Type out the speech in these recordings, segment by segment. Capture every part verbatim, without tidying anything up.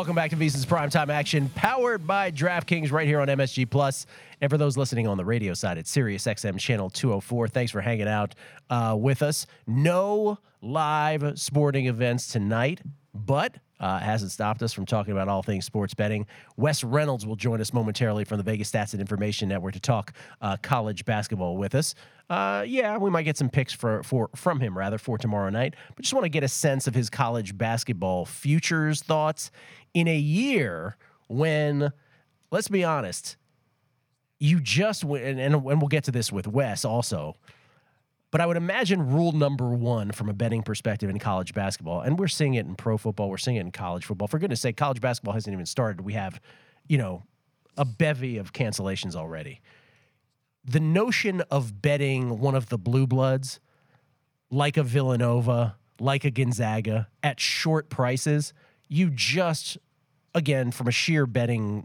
Welcome back to VSiN's Primetime Action, powered by DraftKings right here on M S G Plus. And for those listening on the radio side, it's Sirius X M channel two oh four. Thanks for hanging out uh, with us. No live sporting events tonight, but uh, hasn't stopped us from talking about all things sports betting. Wes Reynolds will join us momentarily from the Vegas Stats and Information Network to talk uh, college basketball with us. Uh, yeah, we might get some picks for, for from him rather for tomorrow night, but just want to get a sense of his college basketball futures thoughts in a year when, let's be honest, you just went, and, and we'll get to this with Wes also, but I would imagine rule number one from a betting perspective in college basketball, and we're seeing it in pro football, we're seeing it in college football. For goodness sake, college basketball hasn't even started. We have, you know, a bevy of cancellations already. The notion of betting one of the blue bloods, like a Villanova, like a Gonzaga, at short prices, you just, again, from a sheer betting,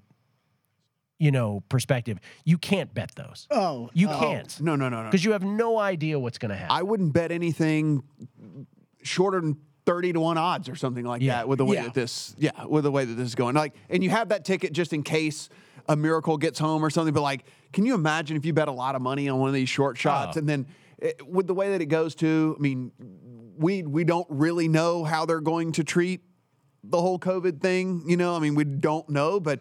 you know, perspective, you can't bet those. Oh, you oh. can't. No, no, no, no. Because you have no idea what's going to happen. I wouldn't bet anything shorter than thirty to one odds or something like Yeah. that with the way Yeah. that this, yeah, with the way that this is going. Like, and you have that ticket just in case a miracle gets home or something. But like, can you imagine if you bet a lot of money on one of these short shots Oh. and then it, with the way that it goes to, I mean, we we don't really know how they're going to treat the whole COVID thing. You know, I mean, we don't know, but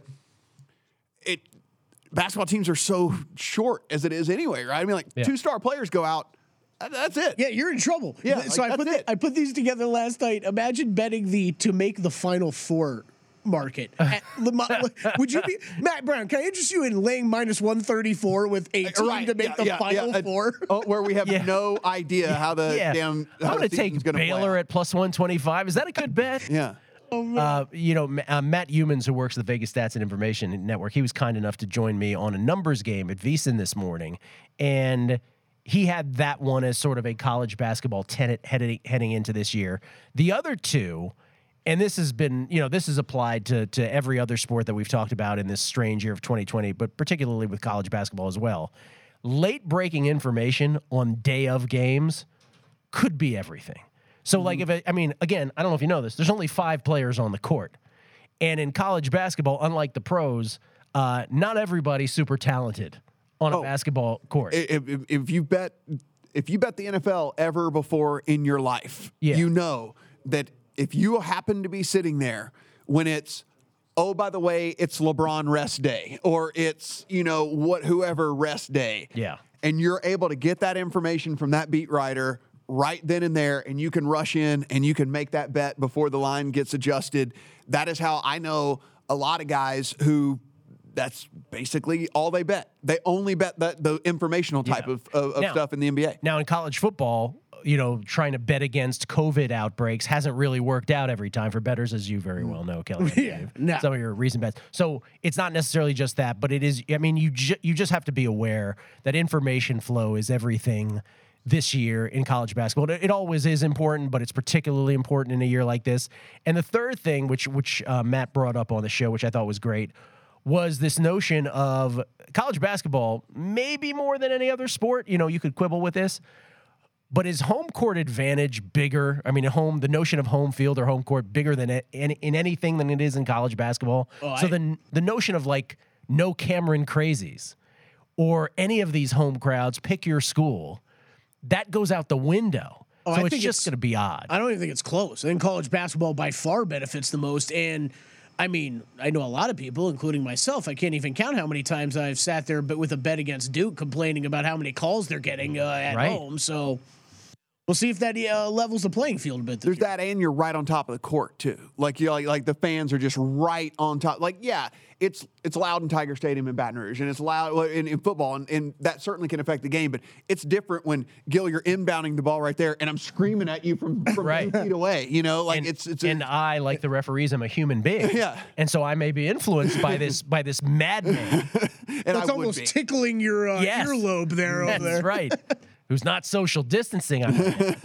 it basketball teams are so short as it is anyway, right? I mean, like Yeah. two star players go out. That's it. Yeah, you're in trouble. Yeah, So like, I put that's the, it. I put these together last night. Imagine betting the to make the Final Four market. At Lamar- would you be Matt Brown? Can I interest you in laying minus one thirty-four with a team Right, to make yeah, the yeah, Final yeah. Four? Oh, where we have Yeah. no idea how the yeah. damn. I'm going to take gonna Baylor play. at plus one twenty-five. Is that a good bet? Yeah. Uh, you know, Ma- uh, Matt Humans, who works at the Vegas Stats and Information Network, he was kind enough to join me on a numbers game at VSiN this morning, and he had that one as sort of a college basketball tenet heading heading into this year. The other two, and this has been, you know, this is applied to to every other sport that we've talked about in this strange year of twenty twenty, but particularly with college basketball as well. Late breaking information on day of games could be everything. So, like, if it, I mean, again, I don't know if you know this, there's only five players on the court. And in college basketball, unlike the pros, uh, not everybody's super talented on a Oh. basketball court. If, if, if you bet, if you bet the N F L ever before in your life, Yeah. you know that if you happen to be sitting there when it's, oh, by the way, it's LeBron rest day, or it's, you know, what whoever rest day. Yeah. And you're able to get that information from that beat writer right then and there, and you can rush in and you can make that bet before the line gets adjusted. That is how I know a lot of guys who that's basically all they bet. They only bet the, the informational type Yeah. of, of, of Now- stuff in the N B A. Now, in college football, you know, trying to bet against COVID outbreaks hasn't really worked out every time for bettors, as you very well know, Kelly. and Yeah, Dave. no. Some of your recent bets. So it's not necessarily just that, but it is. I mean, you ju- you just have to be aware that information flow is everything this year in college basketball. It, it always is important, but it's particularly important in a year like this. And the third thing, which which uh, Matt brought up on the show, which I thought was great, was this notion of college basketball, maybe more than any other sport. You know, you could quibble with this. But is home court advantage bigger? I mean, home the notion of home field or home court bigger than it, in, in anything than it is in college basketball? Oh, so I- the the notion of like no Cameron crazies or any of these home crowds, pick your school, that goes out the window. Oh, so I it's think just it's- going to be odd. I don't even think it's close. I think college basketball by far benefits the most. And I mean, I know a lot of people, including myself. I can't even count how many times I've sat there but with a bet against Duke complaining about how many calls they're getting uh, at Right. home. So we'll see if that uh, levels the playing field a bit. this There's year. that, and you're right on top of the court too. Like you know, like, like the fans are just right on top. Like yeah, it's it's loud in Tiger Stadium in Baton Rouge, and it's loud well, in, in football, and, and that certainly can affect the game. But it's different when Gil, you're inbounding the ball right there, and I'm screaming at you from from Right. eight feet away. You know, like and, it's it's and I, like the referees, I'm a human being. Yeah. And so I may be influenced by this by this madman. and That's I would almost be. tickling your uh, Yes. earlobe there. over That's there. right. Who's not social distancing. I mean.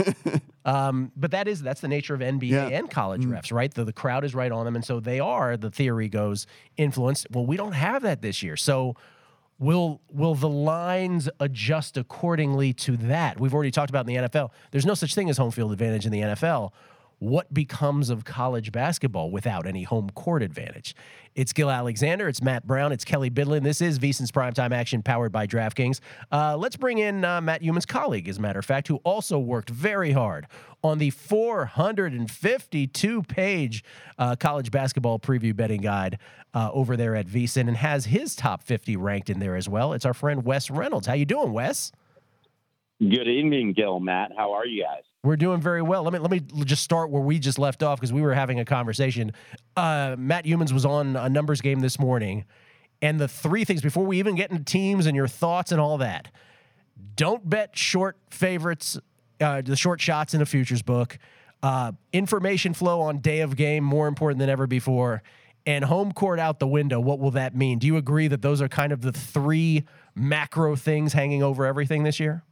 um, but that is that's the nature of N B A Yeah. and college refs, right? The, the crowd is right on them, and so they are. The theory goes influenced. Well, we don't have that this year, so will will the lines adjust accordingly to that? We've already talked about in the N F L. There's no such thing as home field advantage in the N F L. what becomes of college basketball without any home court advantage. It's Gil Alexander, it's Matt Brown, it's Kelly Bidlin. This is VSiN's Primetime Action powered by DraftKings. Uh, let's bring in uh, Matt Youmans' colleague, as a matter of fact, who also worked very hard on the four hundred fifty-two page uh, college basketball preview betting guide uh, over there at VSiN, and has his top fifty ranked in there as well. It's our friend Wes Reynolds. How you doing, Wes? Good evening, Gil, Matt. How are you guys? We're doing very well. Let me let me just start where we just left off, because we were having a conversation. Uh, Matt Youmans was on a numbers game this morning, and the three things before we even get into teams and your thoughts and all that: don't bet short favorites, uh, the short shots in a futures book. Uh, information flow on day of game more important than ever before, and home court out the window. What will that mean? Do you agree that those are kind of the three macro things hanging over everything this year?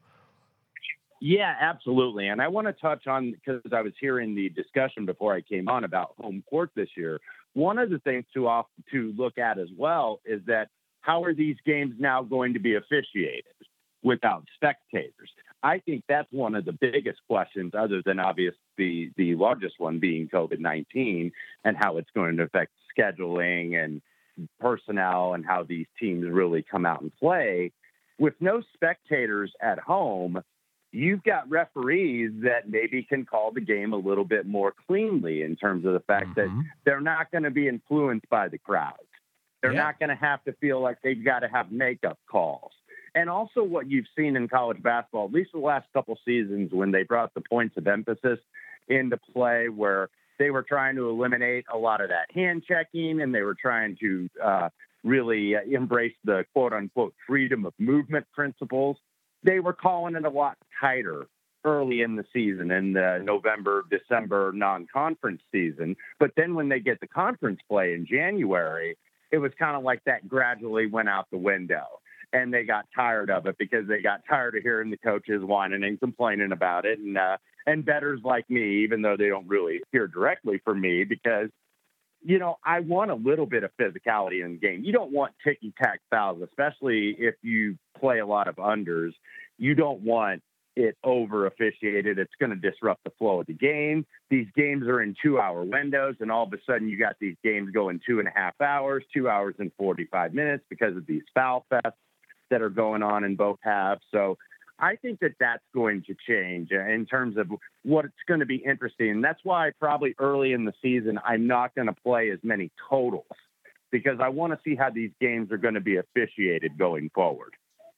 Yeah, absolutely. And I want to touch on, because I was hearing the discussion before I came on about home court this year. One of the things to off, to look at as well is that how are these games now going to be officiated without spectators? I think that's one of the biggest questions, other than obviously the, the largest one being COVID nineteen and how it's going to affect scheduling and personnel and how these teams really come out and play. With no spectators at home, you've got referees that maybe can call the game a little bit more cleanly in terms of the fact mm-hmm. that they're not going to be influenced by the crowds. They're yeah. not going to have to feel like they've got to have makeup calls. And also what you've seen in college basketball, at least the last couple seasons, when they brought the points of emphasis into play, where they were trying to eliminate a lot of that hand checking, and they were trying to uh, really uh, embrace the quote unquote freedom of movement principles. They were calling it a lot tighter early in the season, in the November, December non-conference season. But then when they get the conference play in January, it was kind of like that gradually went out the window. And they got tired of it because they got tired of hearing the coaches whining and complaining about it. And, uh, and bettors like me, even though they don't really hear directly from me, because you know, I want a little bit of physicality in the game. You don't want ticky-tack fouls, especially if you play a lot of unders. You don't want it over-officiated. It's going to disrupt the flow of the game. These games are in two-hour windows, and all of a sudden you got these games going two and a half hours, two hours and forty-five minutes because of these foul fests that are going on in both halves. So I think that that's going to change in terms of what it's going to be interesting. And that's why probably early in the season, I'm not going to play as many totals, because I want to see how these games are going to be officiated going forward.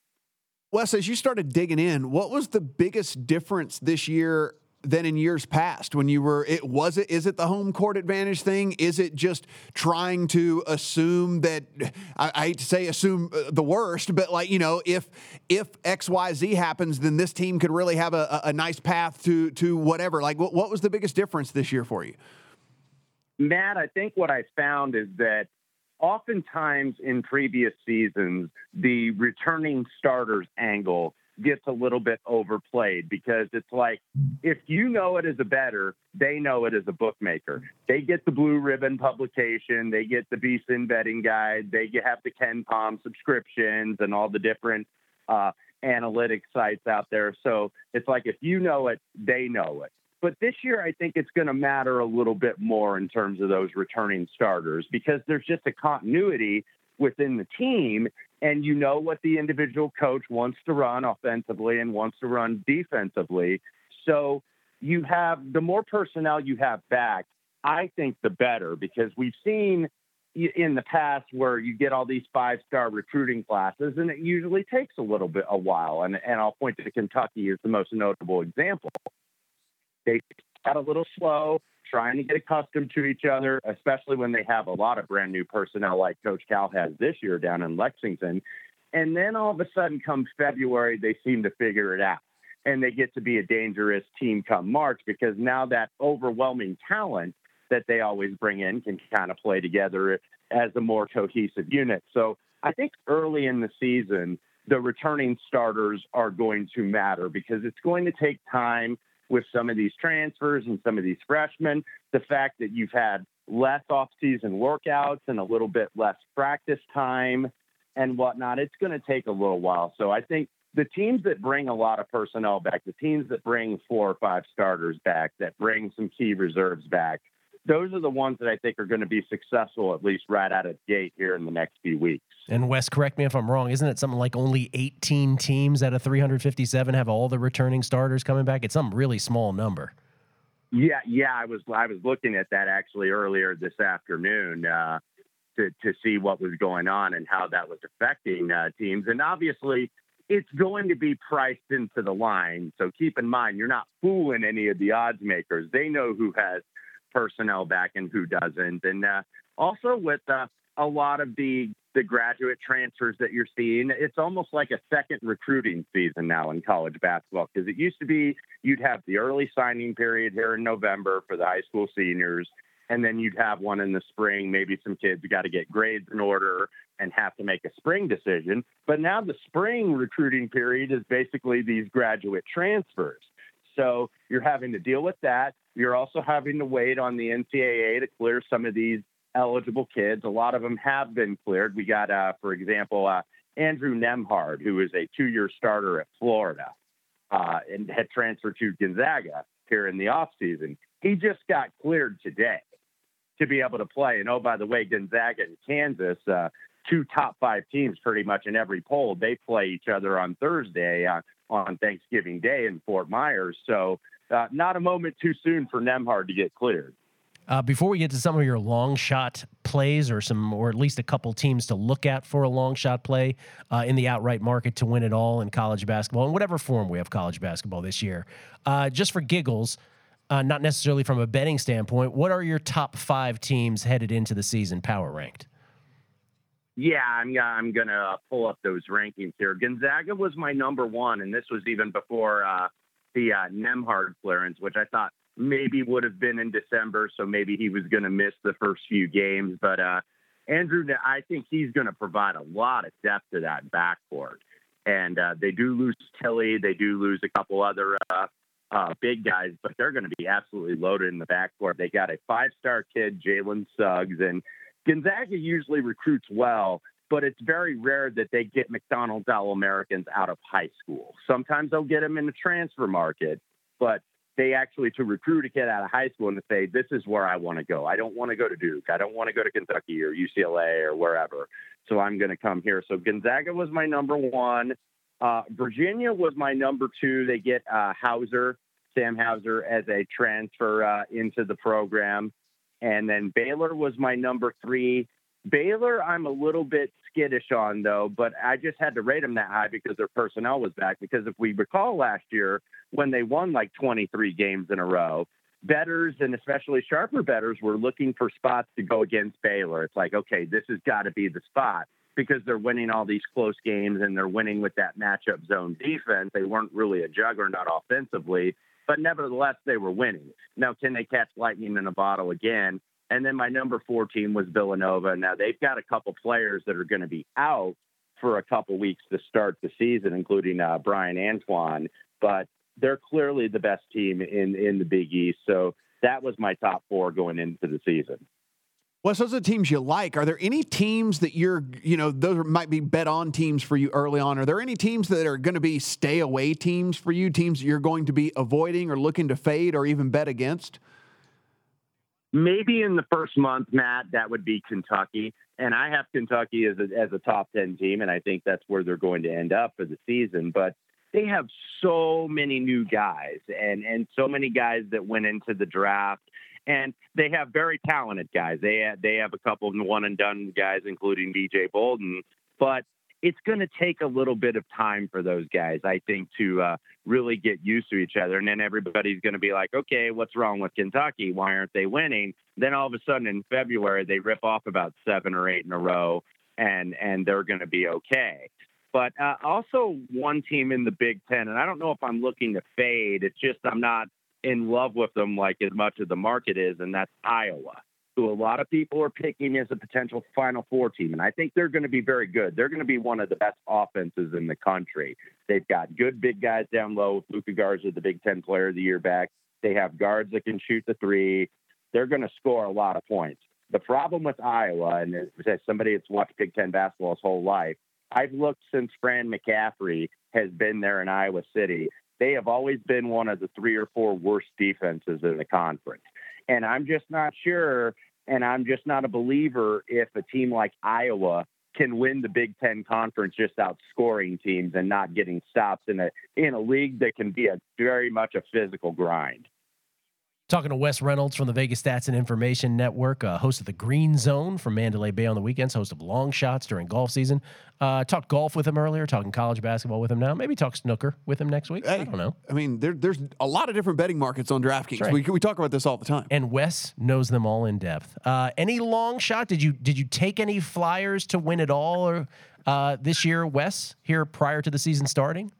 Wes, as you started digging in, what was the biggest difference this year than in years past when you were, it was it, is it the home court advantage thing? Is it just trying to assume that, I, I hate to say assume the worst, but like, you know, if, if X, Y, Z happens, then this team could really have a, a nice path to, to whatever. Like what, what was the biggest difference this year for you? Matt, I think what I found is that oftentimes in previous seasons, the returning starters angle gets a little bit overplayed, because it's like, if you know it as a bettor, they know it as a bookmaker. They get the Blue Ribbon publication, they get the VSiN betting guide, they have the Ken Palm subscriptions and all the different uh, analytics sites out there. So it's like, if you know it, they know it. But this year, I think it's going to matter a little bit more in terms of those returning starters, because there's just a continuity within the team, and you know what the individual coach wants to run offensively and wants to run defensively. So you have, the more personnel you have back, I think the better, because we've seen in the past where you get all these five-star recruiting classes, and it usually takes a little bit, a while. And, and I'll point to Kentucky as the most notable example. They got a little slow, trying to get accustomed to each other, especially when they have a lot of brand new personnel like Coach Cal has this year down in Lexington. And then all of a sudden, come February, they seem to figure it out, and they get to be a dangerous team come March, because now that overwhelming talent that they always bring in can kind of play together as a more cohesive unit. So I think early in the season, the returning starters are going to matter, because it's going to take time with some of these transfers and some of these freshmen. The fact that you've had less off-season workouts and a little bit less practice time and whatnot, it's going to take a little while. So I think the teams that bring a lot of personnel back, the teams that bring four or five starters back, that bring some key reserves back, those are the ones that I think are going to be successful, at least right out of the gate here in the next few weeks. And Wes, correct me if I'm wrong, isn't it something like only eighteen teams out of three hundred fifty-seven have all the returning starters coming back? It's some really small number. Yeah, yeah, I was I was looking at that actually earlier this afternoon uh, to to see what was going on and how that was affecting uh, teams. And obviously, it's going to be priced into the line. So keep in mind, you're not fooling any of the odds makers. They know who has personnel back and who doesn't. And uh, also with uh, a lot of the the graduate transfers that you're seeing, it's almost like a second recruiting season now in college basketball, because it used to be you'd have the early signing period here in November for the high school seniors, and then you'd have one in the spring. Maybe some kids got to get grades in order and have to make a spring decision. But now the spring recruiting period is basically these graduate transfers. So you're having to deal with that. You're also having to wait on the N C double A to clear some of these eligible kids. A lot of them have been cleared. We got, uh, for example, uh, Andrew Nemhard, who is a two-year starter at Florida uh, and had transferred to Gonzaga here in the offseason. He just got cleared today to be able to play. And, oh, by the way, Gonzaga and Kansas, uh, two top five teams pretty much in every poll, they play each other on Thursday uh, on Thanksgiving Day in Fort Myers. So uh, not a moment too soon for Nemhard to get cleared. Uh, before we get to some of your long shot plays, or some, or at least a couple teams to look at for a long shot play uh, in the outright market to win it all in college basketball, in whatever form we have college basketball this year, uh, just for giggles, uh, not necessarily from a betting standpoint, what are your top five teams headed into the season power ranked? Yeah, I'm, I'm going to pull up those rankings here. Gonzaga was my number one, and this was even before uh, the uh, Nemhard clearance, which I thought maybe would have been in December, so maybe he was going to miss the first few games. But uh, Andrew, I think he's going to provide a lot of depth to that backcourt. And uh, they do lose Tilly. They do lose a couple other uh, uh, big guys, but they're going to be absolutely loaded in the backcourt. They got a five-star kid, Jalen Suggs, and Gonzaga usually recruits well, but it's very rare that they get McDonald's All-Americans out of high school. Sometimes they'll get them in the transfer market, but they actually to recruit a kid out of high school and to say, this is where I want to go. I don't want to go to Duke. I don't want to go to Kentucky or U C L A or wherever. So I'm going to come here. So Gonzaga was my number one. Uh, Virginia was my number two. They get uh, Hauser, Sam Hauser, as a transfer uh, into the program. And then Baylor was my number three. Baylor, I'm a little bit skittish on, though, but I just had to rate them that high because their personnel was back. Because if we recall last year, when they won like twenty-three games in a row, bettors and especially sharper bettors were looking for spots to go against Baylor. It's like, okay, this has got to be the spot because they're winning all these close games and they're winning with that matchup zone defense. They weren't really a juggernaut offensively, but nevertheless, they were winning. Now, can they catch lightning in a bottle again? And then my number four team was Villanova. Now, they've got a couple players that are going to be out for a couple weeks to start the season, including uh, Brian Antoine. But they're clearly the best team in, in the Big East. So that was my top four going into the season. Well, so those are the teams you like. Are there any teams that you're, you know, those might be bet on teams for you early on? Are there any teams that are going to be stay away teams for you, teams that you're going to be avoiding or looking to fade or even bet against? Maybe in the first month, Matt, that would be Kentucky. And I have Kentucky as a, as a top ten team, and I think that's where they're going to end up for the season. But they have so many new guys and, and so many guys that went into the draft. And they have very talented guys. They have, they have a couple of one-and-done guys, including B J Bolden. But it's going to take a little bit of time for those guys, I think, to uh, really get used to each other. And then everybody's going to be like, okay, what's wrong with Kentucky? Why aren't they winning? Then all of a sudden in February, they rip off about seven or eight in a row, and, and they're going to be okay. But uh, also one team in the Big Ten, and I don't know if I'm looking to fade. It's just I'm not in love with them like as much as the market is, and that's Iowa, who a lot of people are picking as a potential Final Four team. And I think they're going to be very good. They're going to be one of the best offenses in the country. They've got good big guys down low. Luka Garza, the Big Ten Player of the Year back. They have guards that can shoot the three. They're going to score a lot of points. The problem with Iowa, and as somebody that's watched Big Ten basketball his whole life, I've looked since Fran McCaffrey has been there in Iowa City. They have always been one of the three or four worst defenses in the conference. And I'm just not sure, and I'm just not a believer if a team like Iowa can win the Big Ten Conference just outscoring teams and not getting stops in a in a league that can be a very much a physical grind. Talking to Wes Reynolds from the Vegas Stats and Information Network, uh, host of the Green Zone from Mandalay Bay on the weekends, host of Long Shots during golf season. Uh, talked golf with him earlier, talking college basketball with him now. Maybe talk snooker with him next week. Hey, I don't know. I mean, there, there's a lot of different betting markets on DraftKings. Right. We, we talk about this all the time. And Wes knows them all in depth. Uh, any long shot? Did you did you take any flyers to win it all or uh, this year, Wes, here prior to the season starting?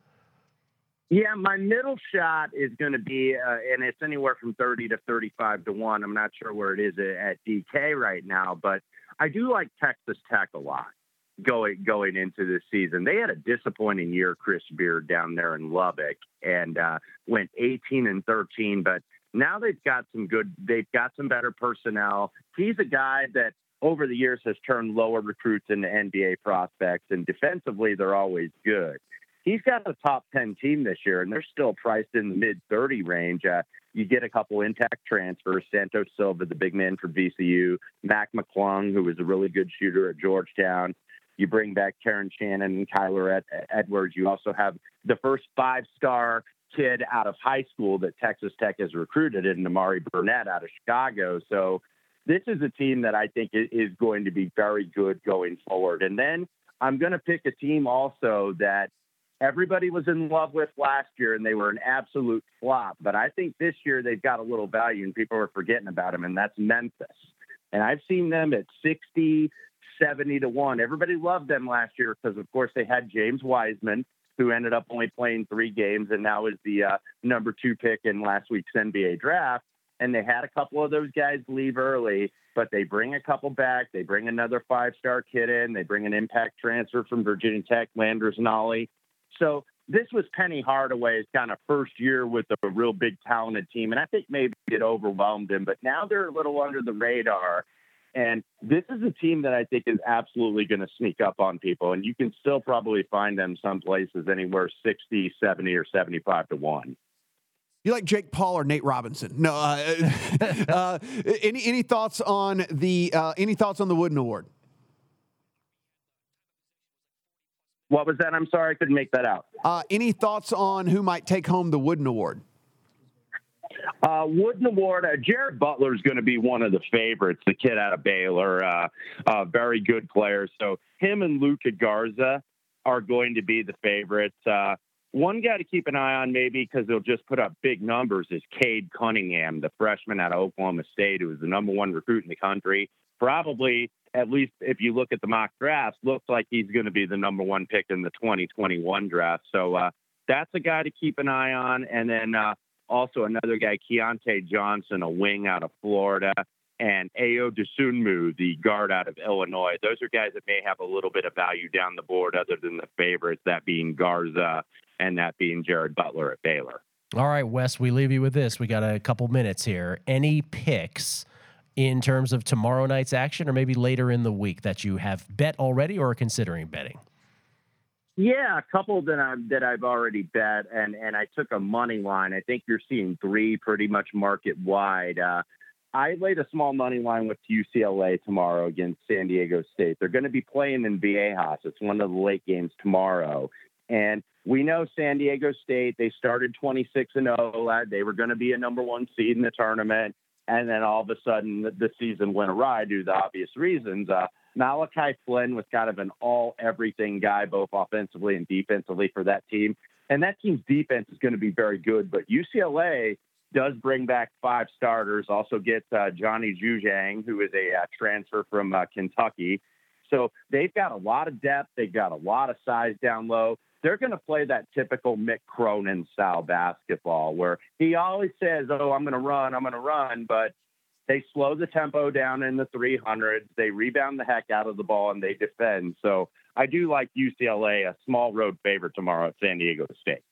Yeah, my middle shot is going to be, uh, and it's anywhere from thirty to thirty-five to one. I'm not sure where it is at D K right now, but I do like Texas Tech a lot going going into this season. They had a disappointing year, Chris Beard, down there in Lubbock, and uh, went eighteen and thirteen. But now they've got some good, they've got some better personnel. He's a guy that over the years has turned lower recruits into N B A prospects, and defensively they're always good. He's got a top ten team this year, and they're still priced in the mid thirty range. Uh, you get a couple intact transfers, Santos Silva, the big man from V C U, Mac McClung, who was a really good shooter at Georgetown. You bring back Karen Shannon and Kyler Ed- Edwards. You also have the first five-star kid out of high school that Texas Tech has recruited, in Amari Burnett out of Chicago. So this is a team that I think is going to be very good going forward. And then I'm going to pick a team also that everybody was in love with last year, and they were an absolute flop. But I think this year they've got a little value, and people are forgetting about them, and that's Memphis. And I've seen them at sixty, seventy to one. Everybody loved them last year because, of course, they had James Wiseman, who ended up only playing three games and now is the uh, number two pick in last week's N B A draft. And they had a couple of those guys leave early, but they bring a couple back. They bring another five-star kid in. They bring an impact transfer from Virginia Tech, Landers Nolly. So this was Penny Hardaway's kind of first year with a real big talented team. And I think maybe it overwhelmed him, but now they're a little under the radar. And this is a team that I think is absolutely going to sneak up on people. And you can still probably find them some places anywhere sixty, seventy, or seventy-five to one. You like Jake Paul or Nate Robinson? No. Uh, uh, any any thoughts on the uh, any thoughts on the Wooden Award? What was that? I'm sorry, I couldn't make that out. Uh, any thoughts on who might take home the Wooden Award? Uh, Wooden Award, uh, Jared Butler is going to be one of the favorites, the kid out of Baylor, uh, uh, very good player. So him and Luka Garza are going to be the favorites. Uh, one guy to keep an eye on maybe because they'll just put up big numbers is Cade Cunningham, the freshman out of Oklahoma State, who was the number one recruit in the country. Probably, at least if you look at the mock drafts, looks like he's going to be the number one pick in the twenty twenty-one draft. So uh, that's a guy to keep an eye on. And then uh, also another guy, Keontae Johnson, a wing out of Florida, and Ayo Dosunmu, the guard out of Illinois. Those are guys that may have a little bit of value down the board other than the favorites, that being Garza and that being Jared Butler at Baylor. All right, Wes, we leave you with this. We got a couple minutes here. Any picks in terms of tomorrow night's action or maybe later in the week that you have bet already or are considering betting? Yeah, a couple that I that I've already bet, and and I took a money line. I think you're seeing three pretty much market wide. Uh, I laid a small money line with U C L A tomorrow against San Diego State. They're going to be playing in Viejas. It's one of the late games tomorrow, and we know San Diego State. They started twenty-six and oh. They were going to be a number one seed in the tournament, and then all of a sudden the, the season went awry due to the obvious reasons. Uh, Malachi Flynn was kind of an all-everything guy, both offensively and defensively for that team. And that team's defense is going to be very good. But U C L A does bring back five starters, also gets uh, Johnny Juzang, who is a uh, transfer from uh, Kentucky. So they've got a lot of depth. They've got a lot of size down low. They're going to play that typical Mick Cronin style basketball where he always says, oh, I'm going to run, I'm going to run, but they slow the tempo down in the three hundreds. They rebound the heck out of the ball, and they defend. So I do like U C L A, a small road favorite tomorrow at San Diego State.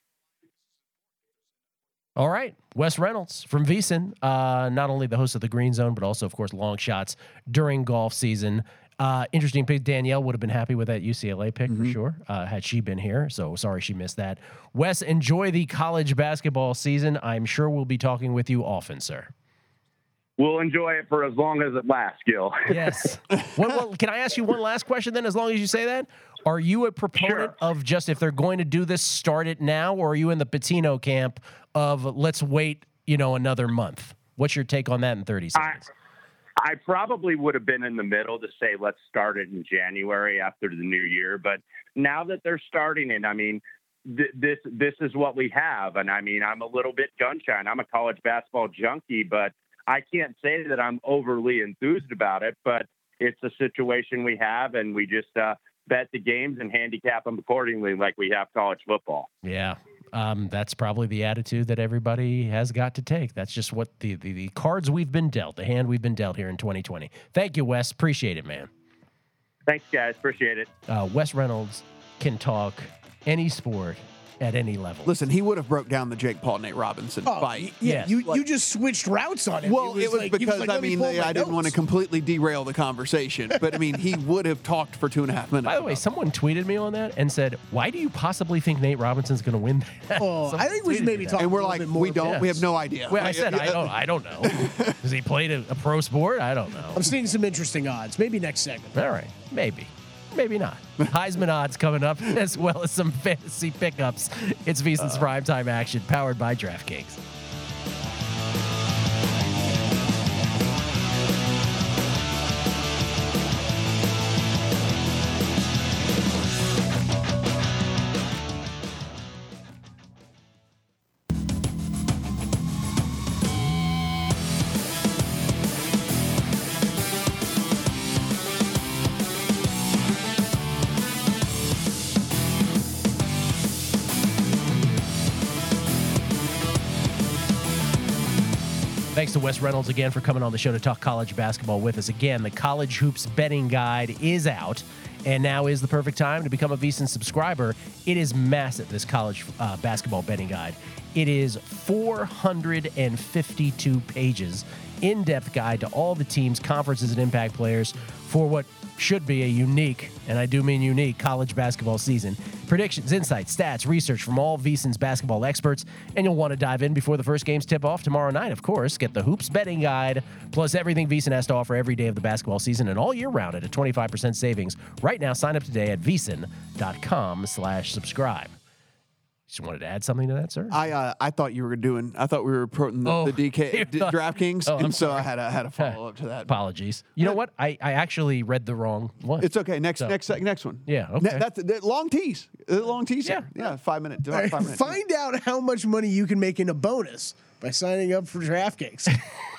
All right. Wes Reynolds from VSiN, uh, not only the host of the Green Zone, but also, of course, long shots during golf season. Uh, interesting pick. Danielle would have been happy with that U C L A pick mm-hmm. for sure, uh, had she been here. So sorry she missed that. Wes, enjoy the college basketball season. I'm sure we'll be talking with you often, sir. We'll enjoy it for as long as it lasts, Gil. Yes. What, what, can I ask you one last question then, as long as you say that? Are you a proponent Sure. of just, if they're going to do this, start it now, or are you in the Pitino camp of let's wait, you know, another month? What's your take on that in thirty seconds? I, I probably would have been in the middle to say let's start it in January after the new year. But now that they're starting it, I mean, th- this this is what we have. And, I mean, I'm a little bit gun-shy. I'm a college basketball junkie, but I can't say that I'm overly enthused about it. But it's a situation we have, and we just uh, bet the games and handicap them accordingly like we have college football. Yeah. Um, that's probably the attitude that everybody has got to take. That's just what the, the, the cards we've been dealt, the hand we've been dealt here in twenty twenty. Thank you, Wes. Appreciate it, man. Thanks, guys. Appreciate it. Uh, Wes Reynolds can talk any sport at any level. Listen, he would have broke down the Jake Paul Nate Robinson Oh, fight. y- yeah, Yes. you, Like- you just switched routes on him. Well, He it was like- he because like, I "Let me mean pull I my didn't want to notes." completely derail the conversation, but I mean he would have talked for two and a half minutes. By the way, about someone tweeted me on that and said, why do you possibly think Nate Robinson's going to win that? Oh, Someone I think we should tweeted maybe me that. talk it. and we're a little like bit more we don't, about we this. have no idea. Well, I Like, said, I don't, I don't know. Has he played a, a pro sport? I don't know. I'm seeing some interesting odds. Maybe next segment. All right, maybe. Maybe not. Heisman odds coming up, as well as some fantasy pickups. It's VSiN's primetime action, powered by DraftKings. Thanks to Wes Reynolds again for coming on the show to talk college basketball with us. Again, the College Hoops Betting Guide is out, and now is the perfect time to become a VSiN subscriber. It is massive, this college uh, basketball betting guide. It is four hundred fifty-two pages, in-depth guide to all the teams, conferences, and impact players for what should be a unique, and I do mean unique, college basketball season. Predictions, insights, stats, research from all VSiN's basketball experts, and you'll want to dive in before the first games tip off tomorrow night, of course. Get the Hoops Betting Guide, plus everything VSiN has to offer every day of the basketball season and all year round at a twenty-five percent savings. Right now, sign up today at VSiN.com slash subscribe. Just wanted to add something to that, sir? I uh, I thought you were doing. I thought we were promoting the, Oh, the D K you D, thought- DraftKings, Oh, I'm and so sorry. I had a, had a follow up to that. Apologies. You know what? I, I actually read the wrong one. It's okay. Next So- next sec- next one. Yeah, Ne- okay. that's that, long tease. Uh, Long tease. Yeah. here. Yeah. Five minutes. All right, Five minutes. find out how much money you can make in a bonus by signing up for DraftKings.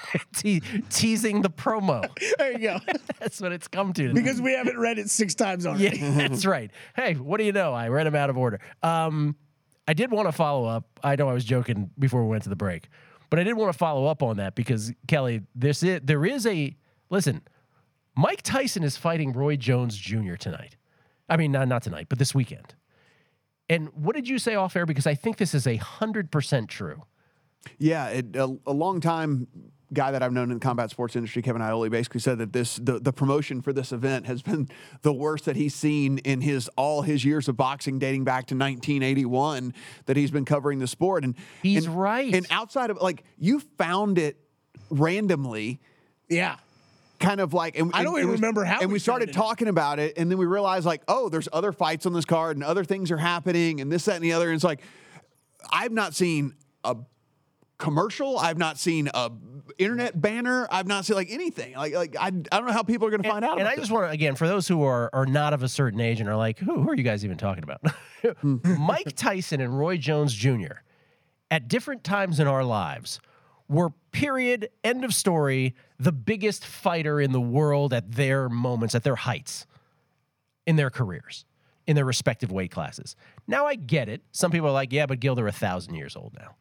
Te- teasing the promo. There you go. That's what it's come to. Because we haven't read it six times already. Yeah, that's right. Hey, what do you know? I read them out of order. Um, I did want to follow up. I know I was joking before we went to the break, but I did want to follow up on that because Kelly, this is there is a listen. Mike Tyson is fighting Roy Jones Junior tonight. I mean, not not tonight, but this weekend. And what did you say off air? Because I think this is a hundred percent true. Yeah, it, a, a long time guy that I've known in the combat sports industry, Kevin Iole, basically said that this the, the promotion for this event has been the worst that he's seen in his all his years of boxing, dating back to nineteen eighty-one. That he's been covering the sport, and He's and, right. And outside of like you found it randomly. Yeah. Kind of like, and, I don't and- even and we- remember how And we we started found it. talking about it, and then we realized, like, oh, there's other fights on this card, and other things are happening, and this, that, and the other. And it's like, I've not seen a commercial, I've not seen a internet banner, I've not seen like anything. Like, like I, I don't know how people are going to find out. And about I just want to, again, for those who are are not of a certain age and are like, who, who are you guys even talking about? Mike Tyson and Roy Jones Junior at different times in our lives were, period, end of story, the biggest fighter in the world at their moments, at their heights in their careers, in their respective weight classes. Now I get it. Some people are like, yeah, but Gil, they're a thousand years old now.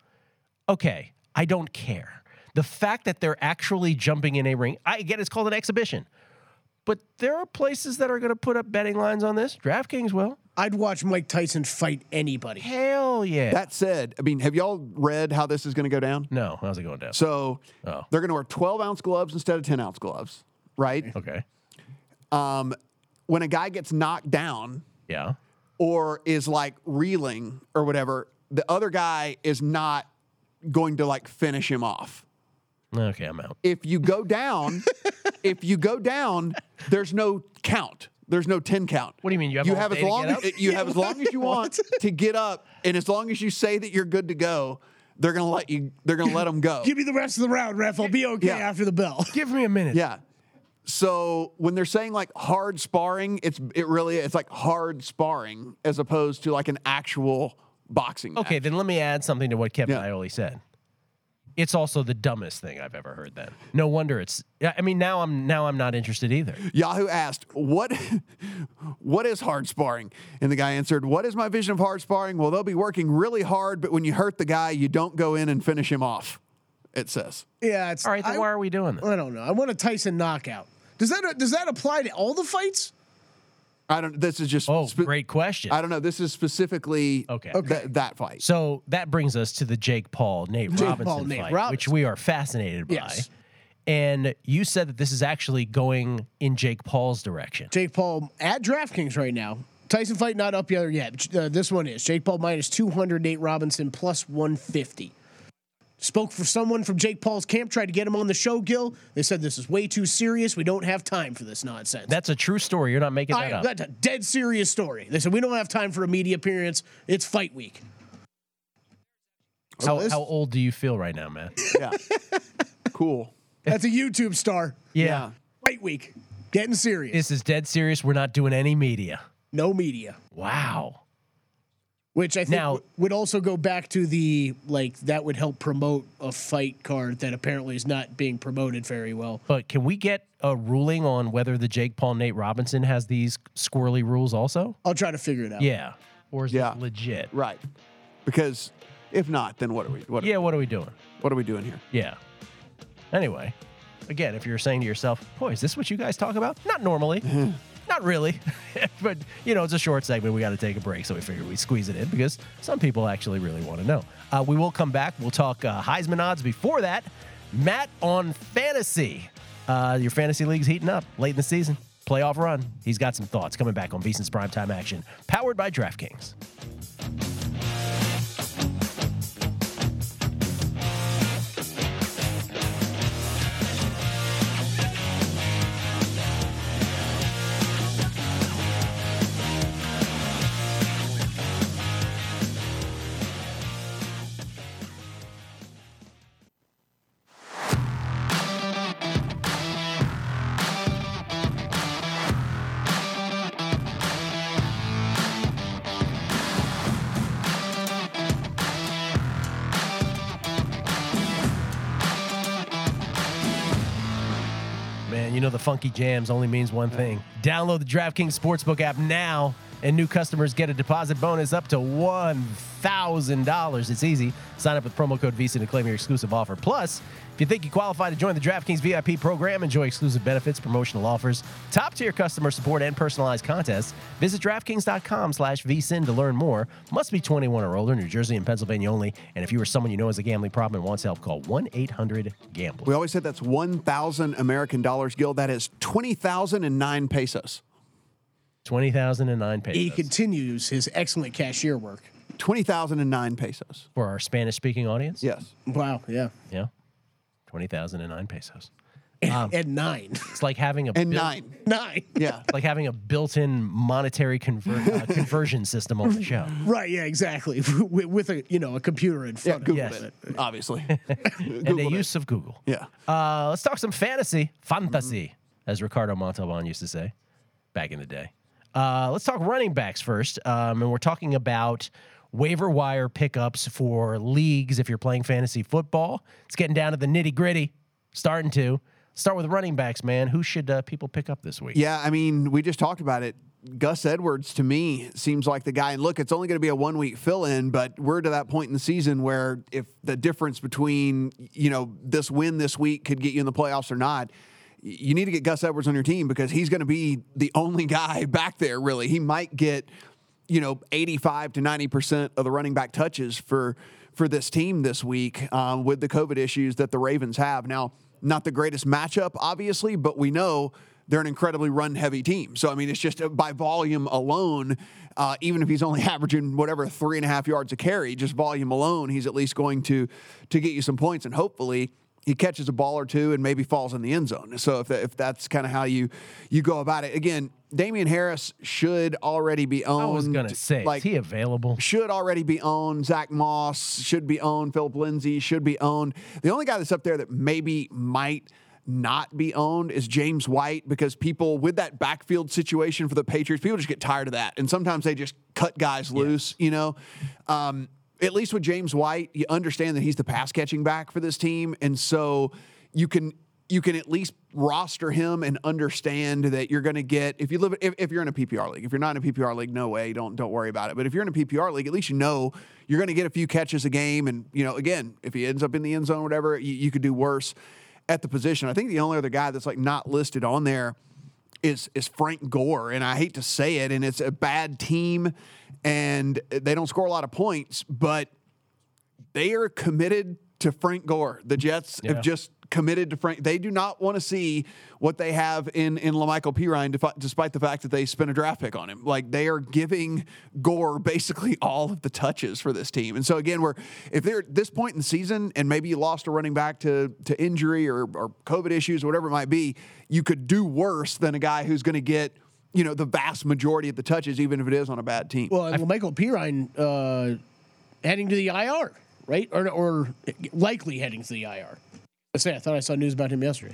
Okay, I don't care. The fact that they're actually jumping in a ring, I get it's called an exhibition. But there are places that are going to put up betting lines on this. DraftKings will. I'd watch Mike Tyson fight anybody. Hell yeah. That said, I mean, have y'all read how this is going to go down? no, how's it going down? So Oh. they're going to wear twelve ounce gloves instead of ten ounce gloves, right? Okay. um, when a guy gets knocked down Yeah. or is like reeling or whatever, the other guy is not going to like finish him off. Okay, I'm out. If you go down, if you go down, there's no count. There's no ten count. What do you mean? You have you all have day as to long get as up? you have as long as you want to get up, and as long as you say that you're good to go, they're gonna let you. They're gonna let them go. Give me the rest of the round, ref. I'll be okay Yeah. after the bell. Give me a minute. Yeah. So when they're saying like hard sparring, it's it really it's like hard sparring as opposed to like an actual boxing. Okay, match. then let me add something to what Kevin Yeah. Iole said. It's also the dumbest thing I've ever heard. Then no wonder it's. yeah, I mean, now I'm now I'm not interested either. Yahoo asked, "What, what is hard sparring?" And the guy answered, "What is my vision of hard sparring? Well, they'll be working really hard, but when you hurt the guy, you don't go in and finish him off." It says. Yeah, it's All right, then I, why are we doing this? I don't know. I want a Tyson knockout. Does that does that apply to all the fights? I don't. This is just. Oh, spe- great question. I don't know. This is specifically Okay. th- that fight. So that brings us to the Jake Paul Nate Jake Robinson Paul, Nate fight, Robinson. which we are fascinated by. Yes. And you said that this is actually going in Jake Paul's direction. Jake Paul at DraftKings right now. Tyson fight not up yet yet. Uh, this one is Jake Paul minus two hundred, Nate Robinson plus one fifty. Spoke for someone from Jake Paul's camp, tried to get him on the show, Gil. They said this is way too serious. We don't have time for this nonsense. That's a true story. You're not making that I, up. that's a dead serious story. They said we don't have time for a media appearance. It's fight week. How, this- how old do you feel right now, man? Yeah. Cool. That's a YouTube star. Yeah. Fight week. Getting serious. This is dead serious. We're not doing any media. no media. Wow. Which I think Now- w- would also go back to the, like, that would help promote a fight card that apparently is not being promoted very well. But can we get a ruling on whether the Jake Paul Nate Robinson has these squirrely rules also? I'll try to figure it out. Yeah. Or is Yeah. it legit? Right. Because if not, then what are we? What, Yeah, what are we doing? What are we doing here? Yeah. Anyway, again, if you're saying to yourself, boy, is this what you guys talk about? Not normally. Not really. But, you know, it's a short segment. We got to take a break. So we figured we'd squeeze it in because some people actually really want to know. Uh, we will come back. We'll talk uh, Heisman odds. Before that, Matt on fantasy. Uh, your fantasy league's heating up late in the season. Playoff run. He's got some thoughts coming back on VSiN's Primetime Action, powered by DraftKings. Man, you know the funky jams only means one thing. Download the DraftKings Sportsbook app now, and new customers get a deposit bonus up to one thousand dollars. It's easy. Sign up with promo code VSiN to claim your exclusive offer. Plus, if you think you qualify to join the DraftKings V I P program, enjoy exclusive benefits, promotional offers, top-tier customer support, and personalized contests, visit DraftKings.com slash VSiN to learn more. Must be twenty-one or older, New Jersey and Pennsylvania only. And if you or someone you know has a gambling problem and wants help, call one eight hundred gambler. We always said that's one thousand American dollars, Gil. That is twenty thousand nine pesos. twenty thousand nine pesos. He continues his excellent cashier work. twenty thousand nine pesos. For our Spanish-speaking audience? Yes. Wow, yeah. Yeah. twenty thousand nine pesos. And nine. It's like having a And built- nine. Nine. Yeah. like having a built-in monetary conver- uh, conversion system on the show. Right, yeah, exactly. with, with a, you know, a computer in Yeah, front Google Yes. it, obviously. And the Googled it. use of Google. Yeah. Uh, let's talk some fantasy. Fantasy, as Ricardo Montalban used to say back in the day. Uh, let's talk running backs first. Um, and we're talking about waiver wire pickups for leagues if you're playing fantasy football. It's getting down to the nitty-gritty. Starting to. Start with running backs, man. Who should uh, people pick up this week? Yeah, I mean, we just talked about it. Gus Edwards, to me, seems like the guy. And look, it's only going to be a one-week fill-in, but we're to that point in the season where if the difference between, you know, this win this week could get you in the playoffs or not, y- you need to get Gus Edwards on your team because he's going to be the only guy back there, really. He might get, you know, eighty-five to ninety percent of the running back touches for, for this team this week um, with the COVID issues that the Ravens have. Now, not the greatest matchup, obviously, but we know they're an incredibly run-heavy team. So, I mean, it's just uh, by volume alone, uh, even if he's only averaging whatever three and a half yards a carry, just volume alone, he's at least going to to get you some points, and hopefully he catches a ball or two and maybe falls in the end zone. So if that, if that's kind of how you you go about it, again, Damian Harris should already be owned. I was gonna say, like, is he available? Should already be owned. Zach Moss should be owned. Philip Lindsay should be owned. The only guy that's up there that maybe might not be owned is James White, because people with that backfield situation for the Patriots, people just get tired of that, and sometimes they just cut guys loose. You know, um, at least with James White, you understand that he's the pass catching back for this team, and so you can. You can at least roster him and understand that you're going to get, if you live, if, if you're in a P P R league. If you're not in a P P R league, no way, don't don't worry about it. But if you're in a P P R league, at least you know you're going to get a few catches a game, and you know, again, if he ends up in the end zone or whatever, you, you could do worse at the position. I think the only other guy that's like not listed on there is is Frank Gore, and I hate to say it, and it's a bad team, and they don't score a lot of points, but they are committed to Frank Gore. The Jets Yeah. have just committed to Frank. They do not want to see what they have in in LaMichael Pirine, defi- despite the fact that they spent a draft pick on him. Like, they are giving Gore basically all of the touches for this team. And so again, we're if they're at this point in the season, and maybe you lost a running back to to injury or, or COVID issues or whatever it might be, you could do worse than a guy who's going to get, you know, the vast majority of the touches, even if it is on a bad team. Well, and Michael Pirine uh, heading to the I R, right? Or, or likely heading to the I R. I say, I thought I saw news about him yesterday.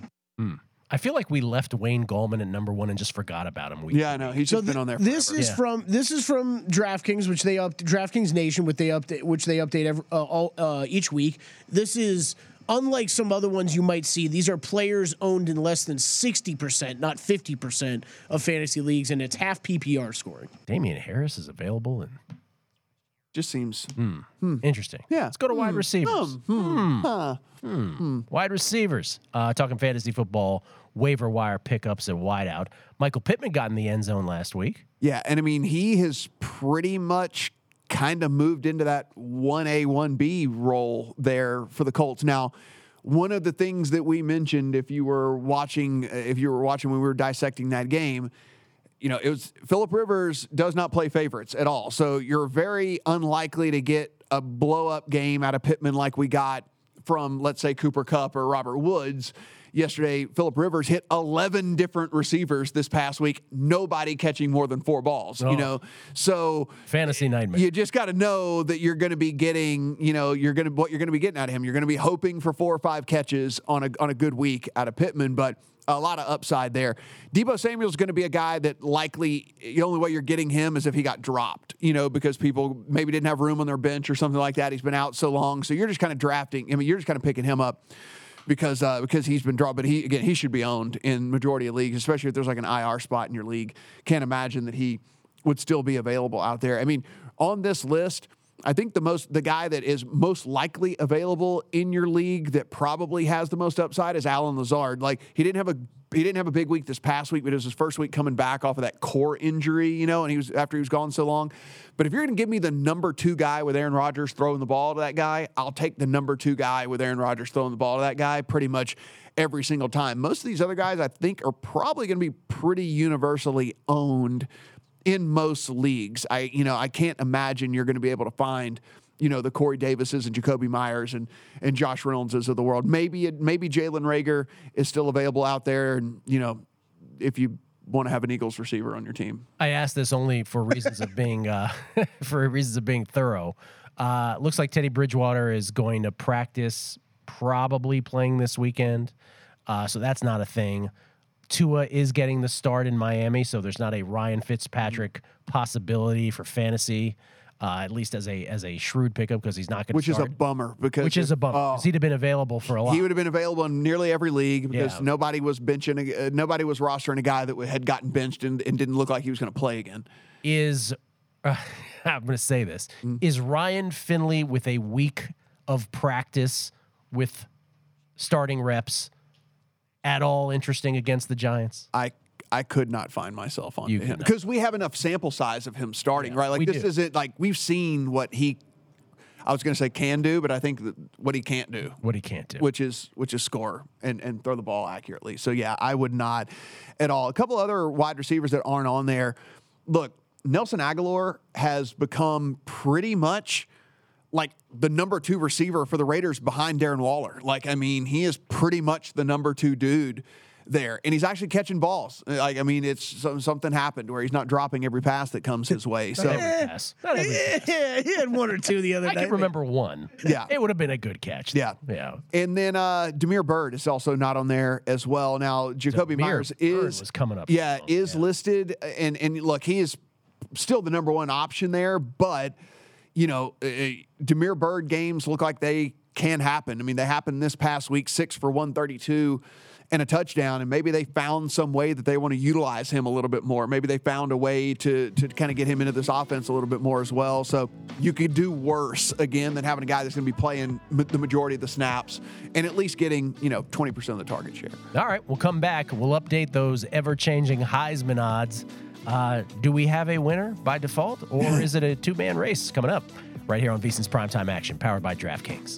I feel like we left Wayne Gallman at number one and just forgot about him. We, Yeah, I know. He's So just been th- on there. this forever. is Yeah. from this is from DraftKings, which they up DraftKings Nation, which they update, which they update every, uh, all, uh, each week. This is unlike some other ones you might see. These are players owned in less than sixty percent, not fifty percent of fantasy leagues, and it's half P P R scoring. Damian Harris is available, and just seems. interesting. Yeah. Let's go to wide receivers. Hmm. Huh. Wide receivers. Uh, talking fantasy football, waiver wire pickups and wideout. Michael Pittman got in the end zone last week. Yeah, and I mean, he has pretty much kind of moved into that one A, one B role there for the Colts. Now, one of the things that we mentioned, if you were watching, if you were watching when we were dissecting that game, you know, it was Phillip Rivers does not play favorites at all. So you're very unlikely to get a blow up game out of Pittman like we got from, let's say, Cooper Kupp or Robert Woods. Yesterday, Phillip Rivers hit eleven different receivers this past week, nobody catching more than four balls, Oh. you know? So Fantasy nightmare. you just got to know that you're going to be getting, you know, you're going to, what you're going to be getting out of him. You're going to be hoping for four or five catches on a, on a good week out of Pittman, but a lot of upside there. Deebo Samuel is going to be a guy that likely the only way you're getting him is if he got dropped, you know, because people maybe didn't have room on their bench or something like that. He's been out so long. So you're just kind of drafting. I mean, you're just kind of picking him up because uh, because he's been dropped. But he again, he should be owned in majority of leagues, especially if there's like an I R spot in your league. Can't imagine that he would still be available out there. I mean, on this list, I think the most the guy that is most likely available in your league that probably has the most upside is Alan Lazard. Like, he didn't have a he didn't have a big week this past week, but it was his first week coming back off of that core injury, you know, and he was after he was gone so long. But if you're going to give me the number two guy with Aaron Rodgers throwing the ball to that guy, I'll take the number two guy with Aaron Rodgers throwing the ball to that guy pretty much every single time. Most of these other guys, I think, are probably going to be pretty universally owned in most leagues. I, you know, I can't imagine you're going to be able to find, you know, the Corey Davises and Jacoby Myers and and Josh Reynoldses of the world. Maybe it, maybe Jalen Reagor is still available out there, and you know, if you want to have an Eagles receiver on your team. I asked this only for reasons of being uh, for reasons of being thorough. Uh, looks like Teddy Bridgewater is going to practice, probably playing this weekend, uh, so that's not a thing. Tua is getting the start in Miami, so there's not a Ryan Fitzpatrick possibility for fantasy, uh, at least as a as a shrewd pickup, because he's not going to Which is start. a bummer because Which is a bummer, oh, 'cause he'd have been available for a lot. he would have been available in nearly every league because Yeah. nobody was benching, a, uh, nobody was rostering a guy that had gotten benched and, and didn't look like he was going to play again. Is uh, I'm going to say this: Mm. is Ryan Finley with a week of practice with starting reps at all interesting against the Giants? I I could not find myself on You him could not. because we have enough sample size of him starting, Yeah, right? Like we this do. isn't like we've seen what he. I was going to say can do, but I think that what he can't do, What he can't do. which is which is score and, and throw the ball accurately. So, yeah, I would not at all. A couple other wide receivers that aren't on there. Look, Nelson Aguilar has become pretty much like the number two receiver for the Raiders behind Darren Waller. Like, I mean, he is pretty much the number two dude there. And he's actually catching balls. Like, I mean, it's some, something happened where he's not dropping every pass that comes his way. Not So, every pass. Not every pass. Yeah, he had one or two the other I night. can remember one. Yeah. It would have been a good catch. Yeah. Yeah. and then uh, Demir Bird is also not on there as well. Now, Jacoby Demir Myers Bird is was coming up Yeah, strong. is Yeah. listed, and and look, he is still the number one option there, but you know, uh, Demir Bird games look like they can happen. I mean, they happened this past week, six for one thirty-two and a touchdown, and maybe they found some way that they want to utilize him a little bit more. Maybe they found a way to to kind of get him into this offense a little bit more as well. So you could do worse again than having a guy that's going to be playing m- the majority of the snaps and at least getting, you know, twenty percent of the target share. All right, we'll come back. We'll update those ever-changing Heisman odds. Uh, do we have a winner by default, or is it a two-man race coming up right here on VSiN's Primetime Action, powered by DraftKings?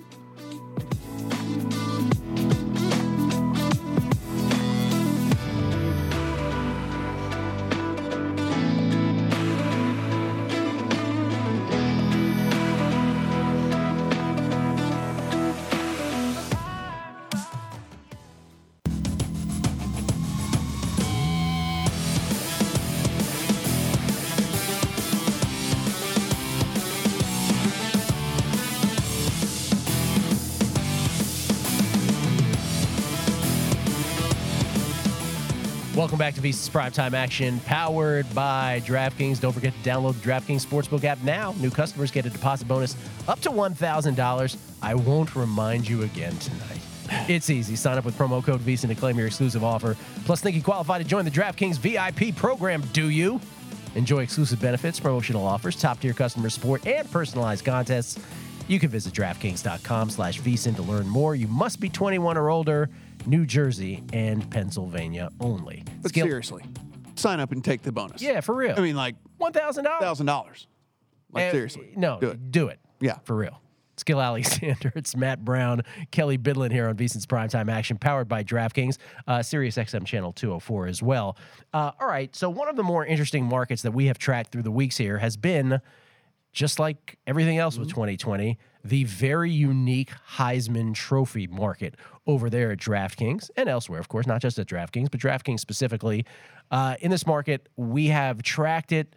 Welcome back to VSiN's Primetime Action, powered by DraftKings. Don't forget to download the DraftKings Sportsbook app now. New customers get a deposit bonus up to one thousand dollars. I won't remind you again tonight. It's easy. Sign up with promo code VSiN to claim your exclusive offer. Plus, think you qualify to join the DraftKings V I P program, do you? Enjoy exclusive benefits, promotional offers, top-tier customer support, and personalized contests. You can visit DraftKings.com slash VSiN to learn more. You must be twenty-one or older. New Jersey and Pennsylvania only. But Skill- seriously, sign up and take the bonus. Yeah, for real. I mean, like one thousand dollars. one thousand dollars. Like, seriously. No, do it. Do it. Yeah. For real. Skill Alexander, it's Matt Brown, Kelly Bidlin here on VSiN's Primetime Action, powered by DraftKings, uh, Sirius X M Channel two oh four as well. Uh, all right, so one of the more interesting markets that we have tracked through the weeks here has been, just like everything else with twenty twenty, the very unique Heisman Trophy market over there at DraftKings and elsewhere, of course, not just at DraftKings, but DraftKings specifically. Uh, in this market, we have tracked it.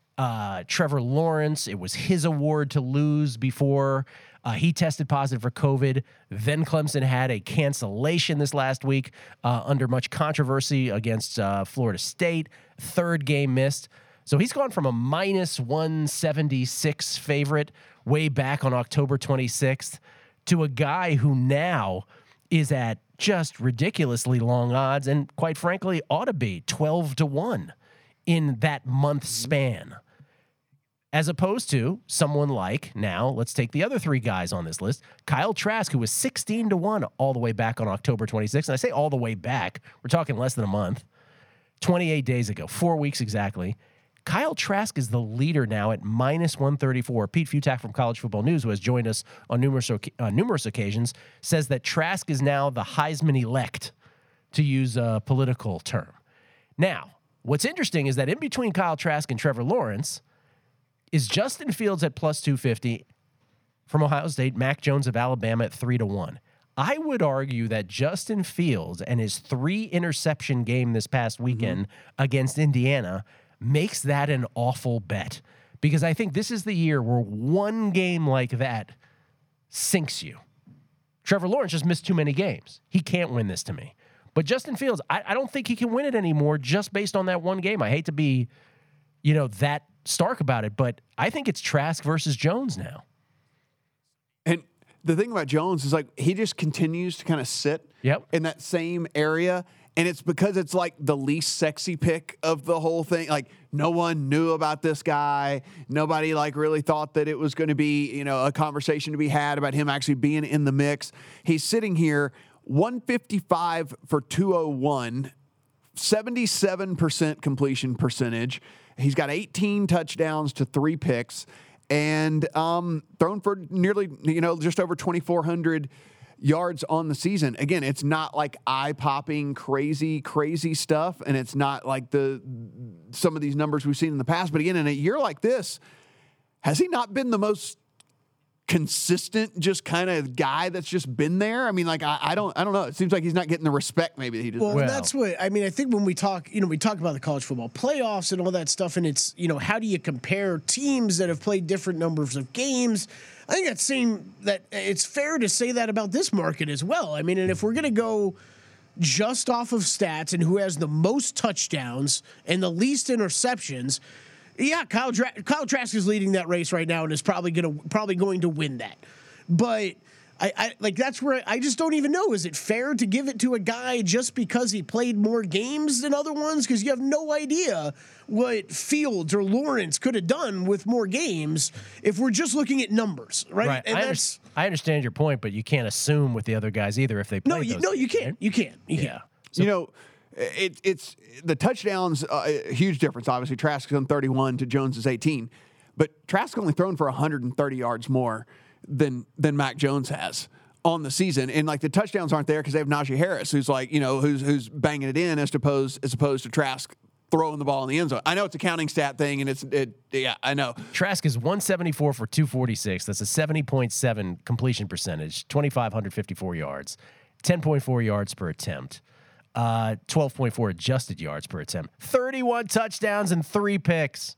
Uh, Trevor Lawrence, it was his award to lose before uh, he tested positive for COVID. Then Clemson had a cancellation this last week uh, under much controversy against uh, Florida State. Third game missed. So he's gone from a minus one seventy-six favorite way back on October twenty-sixth to a guy who now is at just ridiculously long odds and, quite frankly, ought to be twelve to one in that month span. As opposed to someone like, now, let's take the other three guys on this list, Kyle Trask, who was sixteen to one all the way back on October twenty-sixth. And I say all the way back, we're talking less than a month, twenty-eight days ago, four weeks exactly. Kyle Trask is the leader now at minus one thirty-four. Pete Futak from College Football News, who has joined us on numerous uh, numerous occasions, says that Trask is now the Heisman elect, to use a political term. Now, what's interesting is that in between Kyle Trask and Trevor Lawrence is Justin Fields at plus two fifty from Ohio State, Mac Jones of Alabama at three to one. I would argue that Justin Fields and his three interception game this past weekend mm-hmm. against Indiana makes that an awful bet, because I think this is the year where one game like that sinks you. Trevor Lawrence just missed too many games. He can't win this to me. But Justin Fields, I, I don't think he can win it anymore just based on that one game. I hate to be, you know, that stark about it, but I think it's Trask versus Jones now. And the thing about Jones is, like, he just continues to kind of sit Yep. in that same area. And it's because it's like the least sexy pick of the whole thing. Like, no one knew about this guy. Nobody like really thought that it was going to be, you know, a conversation to be had about him actually being in the mix. He's sitting here one fifty-five for two oh one, seventy-seven percent completion percentage. He's got eighteen touchdowns to three picks. and um, thrown for nearly, you know, just over twenty-four hundred yards on the season. Again, it's not like eye-popping, crazy, crazy stuff, and it's not like the some of these numbers we've seen in the past. But again, in a year like this, has he not been the most consistent, just kind of guy that's just been there? I mean, like I, I don't, I don't know. It seems like he's not getting the respect maybe that he deserves. Well, Well. that's what I mean. I think when we talk, you know, we talk about the college football playoffs and all that stuff, and it's, you know, how do you compare teams that have played different numbers of games? I think that's same that it's fair to say that about this market as well. I mean, and if we're gonna go just off of stats and who has the most touchdowns and the least interceptions. Yeah, Kyle, Dra- Kyle Trask is leading that race right now and is probably gonna probably going to win that. But I, I like that's where I just don't even know. Is it fair to give it to a guy just because he played more games than other ones? Because you have no idea what Fields or Lawrence could have done with more games if we're just looking at numbers, right? Right. And I, that's under- I understand your point, but you can't assume with the other guys either if they play. no, you, no, you can't. You can't. You Yeah. can't. you know, it, it's the touchdowns, uh, a huge difference. Obviously, Trask is on thirty-one to Jones is eighteen, but Trask only thrown for one hundred thirty yards more than than Mac Jones has on the season. And like the touchdowns aren't there because they have Najee Harris, who's like, you know, who's who's banging it in as opposed as opposed to Trask throwing the ball in the end zone. I know it's a counting stat thing, and it's it. Yeah, I know. Trask is one seventy-four for two forty-six. That's a seventy point seven completion percentage, two thousand five hundred fifty-four yards, ten point four yards per attempt. Uh, twelve point four adjusted yards per attempt, thirty-one touchdowns and three picks,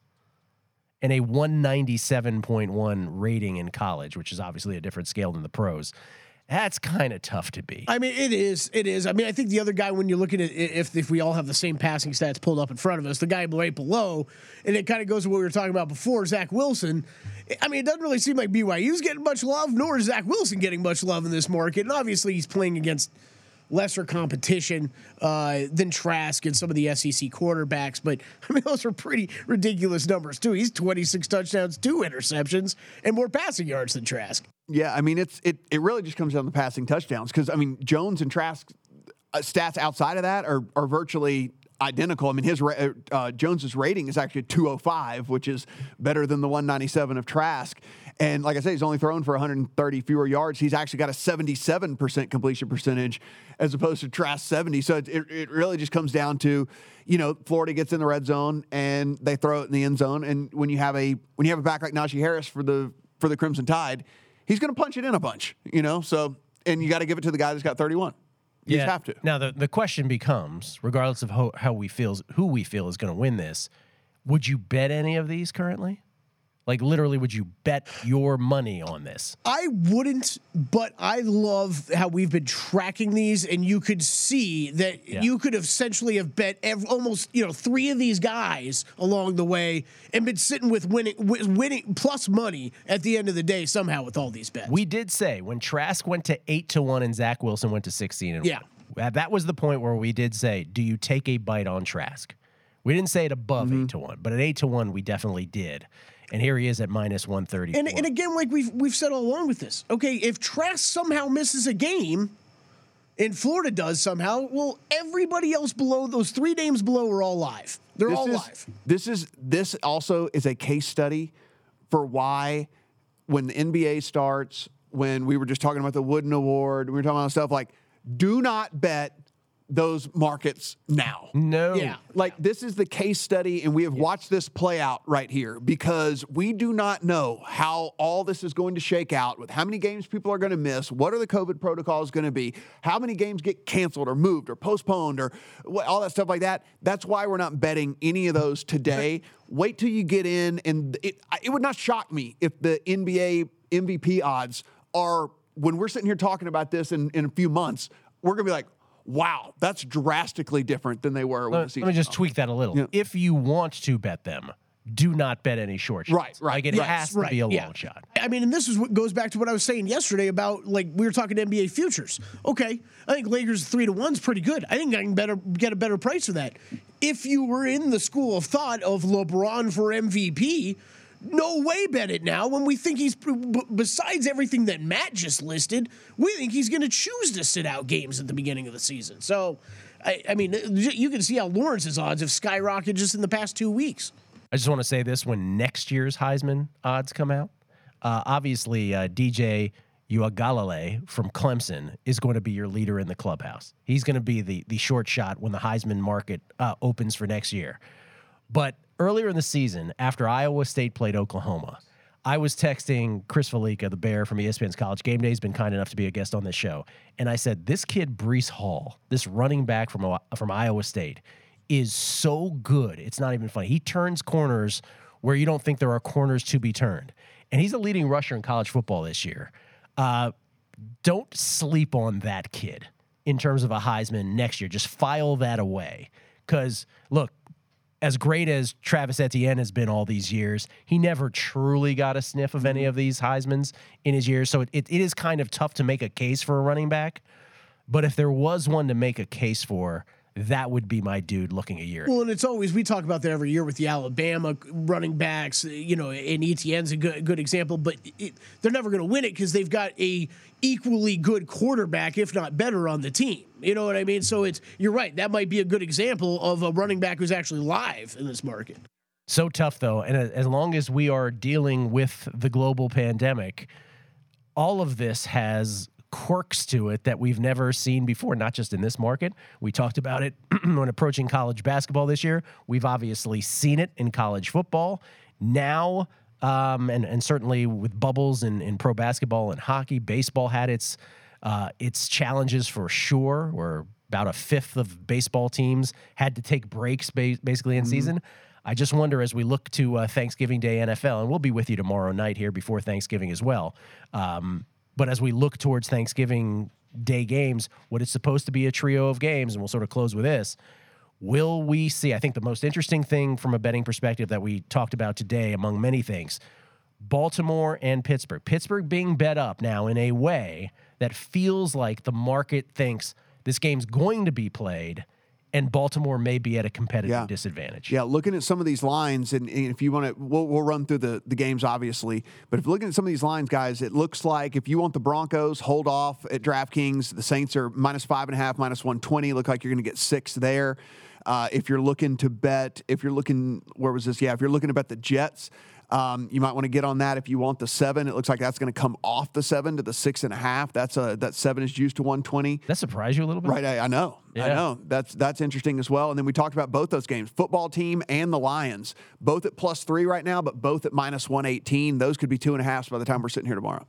and a one ninety-seven point one rating in college, which is obviously a different scale than the pros. That's kind of tough to beat. I mean, it is. It is. I mean, I think the other guy, when you're looking at if if we all have the same passing stats pulled up in front of us, the guy right below, and it kind of goes to what we were talking about before, Zach Wilson. I mean, it doesn't really seem like B Y U's getting much love, nor is Zach Wilson getting much love in this market. And obviously, he's playing against lesser competition uh, than Trask and some of the S E C quarterbacks. But, I mean, those are pretty ridiculous numbers, too. He's twenty-six touchdowns, two interceptions, and more passing yards than Trask. Yeah, I mean, it's it it really just comes down to passing touchdowns because, I mean, Jones and Trask uh, stats outside of that are are virtually identical. I mean, his ra- uh, Jones's rating is actually two oh five, which is better than the one ninety-seven of Trask. And like I say, he's only thrown for one hundred thirty fewer yards. He's actually got a seventy-seven percent completion percentage as opposed to Trask seventy. So it, it, it really just comes down to, you know, Florida gets in the red zone and they throw it in the end zone. And when you have a when you have a back like Najee Harris for the for the Crimson Tide, he's going to punch it in a bunch, you know. So and you got to give it to the guy that's got thirty-one. You just have to. Now the, the question becomes, regardless of how, how we feel, who we feel is going to win this, would you bet any of these currently? Like literally, would you bet your money on this? I wouldn't, but I love how we've been tracking these, and you could see that Yeah. you could essentially have bet ev- almost, you know, three of these guys along the way, and been sitting with winning, with winning plus money at the end of the day somehow with all these bets. We did say when Trask went to eight to one and Zach Wilson went to sixteen and Yeah. one, that was the point where we did say, do you take a bite on Trask? We didn't say it above Mm-hmm. eight to one, but at eight to one, we definitely did. And here he is at minus one thirty. And, and again, like we've we've said all along with this, okay, if Trask somehow misses a game, and Florida does somehow, well, everybody else below those three names below are all live. They're This all is, live. This is this also is a case study for why when the N B A starts, when we were just talking about the Wooden Award, we were talking about stuff like, do not bet those markets now. No. Yeah. Like this is the case study, and we have watched this play out right here because we do not know how all this is going to shake out with how many games people are going to miss, what are the COVID protocols going to be, how many games get canceled or moved or postponed or what, all that stuff like that. That's why we're not betting any of those today. Wait till you get in, and it, it would not shock me if the N B A M V P odds are, when we're sitting here talking about this in, in a few months, we're going to be like, wow, that's drastically different than they were when Let, the season let me just started. tweak that a little. Yeah. If you want to bet them, do not bet any short shots. Right, right. Like it Yes, has to right, be a yeah. long shot. I mean, and this is what goes back to what I was saying yesterday about, like, we were talking N B A futures. Okay, I think Lakers three to one's pretty good. I think I can better get a better price for that. If you were in the school of thought of LeBron for M V P, no way bet it now when we think he's, b- besides everything that Matt just listed, we think he's going to choose to sit out games at the beginning of the season. So, I, I mean, you can see how Lawrence's odds have skyrocketed just in the past two weeks. I just want to say this when next year's Heisman odds come out. Uh, obviously, uh, D J Uiagalelei from Clemson is going to be your leader in the clubhouse. He's going to be the the short shot when the Heisman market uh, opens for next year. But earlier in the season, after Iowa State played Oklahoma, I was texting Chris Felica, the Bear from E S P N's College Game Day. He's been kind enough to be a guest on this show. And I said, this kid, Breece Hall, this running back from, from Iowa State, is so good. It's not even funny. He turns corners where you don't think there are corners to be turned. And he's a leading rusher in college football this year. Uh, don't sleep on that kid in terms of a Heisman next year. Just file that away. Because, look, as great as Travis Etienne has been all these years, he never truly got a sniff of any of these Heismans in his years. So it, it, it is kind of tough to make a case for a running back. But if there was one to make a case for, that would be my dude looking a year. Well, and it's always, we talk about that every year with the Alabama running backs, you know, and Etienne's a good, good example, but it, they're never going to win it because they've got a equally good quarterback, if not better, on the team. You know what I mean? So it's, you're right. That might be a good example of a running back who's actually live in this market. So tough, though. And as long as we are dealing with the global pandemic, all of this has quirks to it that we've never seen before, not just in this market. We talked about it when approaching college basketball this year. We've obviously seen it in college football. Now, um, and, and certainly with bubbles in, in pro basketball and hockey, baseball had its, uh, its challenges for sure, where about a fifth of baseball teams had to take breaks ba- basically in mm-hmm. season. I just wonder as we look to uh, Thanksgiving Day N F L, and we'll be with you tomorrow night here before Thanksgiving as well, um, but as we look towards Thanksgiving Day games, what is supposed to be a trio of games, and we'll sort of close with this, will we see, I think the most interesting thing from a betting perspective that we talked about today, among many things, Baltimore and Pittsburgh. Pittsburgh being bet up now in a way that feels like the market thinks this game's going to be played, and Baltimore may be at a competitive yeah. disadvantage. Yeah, looking at some of these lines, and, and if you want to, we'll, we'll run through the, the games, obviously. But if you're looking at some of these lines, guys, it looks like if you want the Broncos, hold off at DraftKings. The Saints are minus five and a half, minus one twenty. Look like you're going to get six there. Uh, if you're looking to bet, if you're looking, where was this? Yeah, if you're looking to bet the Jets, Um, you might want to get on that if you want the seven. It looks like that's going to come off the seven to the six and a half. That's a that seven is juiced to one twenty. That surprised you a little bit, right? I, I know, yeah. I know. That's that's interesting as well. And then we talked about both those games: football team and the Lions, both at plus three right now, but both at minus one eighteen. Those could be two and a half by the time we're sitting here tomorrow.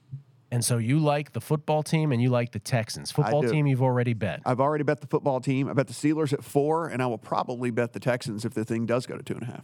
And so you like the football team and you like the Texans. Football team you've already bet. I've already bet the football team. I bet the Steelers at four, and I will probably bet the Texans if the thing does go to two and a half.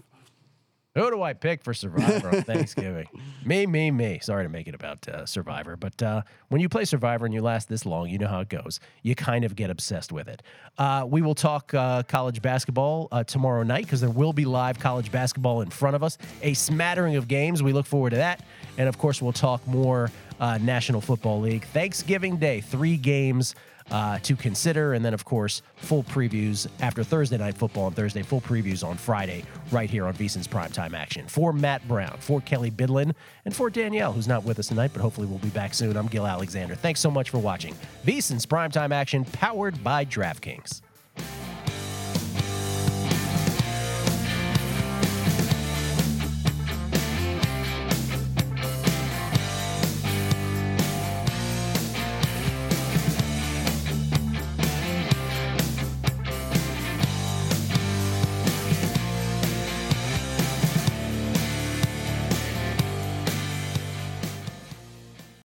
Who do I pick for Survivor on Thanksgiving? Me, me, me. Sorry to make it about uh, Survivor, but uh, when you play Survivor and you last this long, you know how it goes. You kind of get obsessed with it. Uh, we will talk uh, college basketball uh, tomorrow night because there will be live college basketball in front of us. A smattering of games. We look forward to that. And, of course, we'll talk more uh, National Football League. Thanksgiving Day, three games Uh, to consider, and then, of course, full previews after Thursday Night Football on Thursday, full previews on Friday right here on VSiN's Primetime Action. For Matt Brown, for Kelly Bidlin, and for Danielle, who's not with us tonight, but hopefully we'll be back soon, I'm Gil Alexander. Thanks so much for watching VSiN's Primetime Action, powered by DraftKings.